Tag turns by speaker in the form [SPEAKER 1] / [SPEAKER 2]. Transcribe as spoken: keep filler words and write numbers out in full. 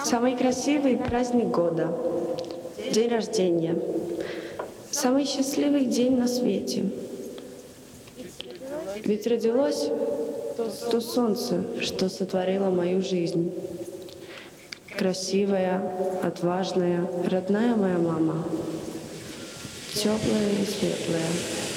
[SPEAKER 1] Самый красивый праздник года, день рождения, самый счастливый день на свете. Ведь родилось то солнце, что сотворило мою жизнь. Красивая, отважная, родная моя мама, теплая и светлая.